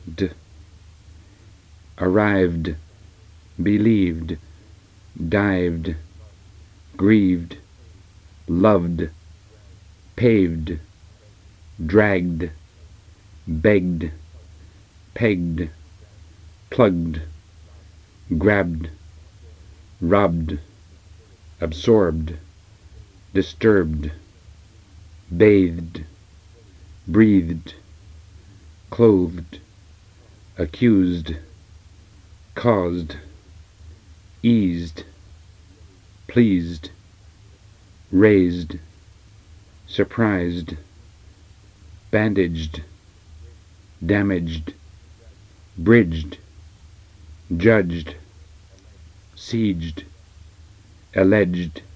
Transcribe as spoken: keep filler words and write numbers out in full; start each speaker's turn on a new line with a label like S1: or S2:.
S1: arrived, believed, dived, grieved, loved, paved, dragged, begged, pegged, plugged, grabbed, robbed, absorbed, disturbed, bathed, breathed, clothed, accused, caused, eased, pleased, raised, surprised, bandaged, damaged, bridged, judged, sieged, alleged,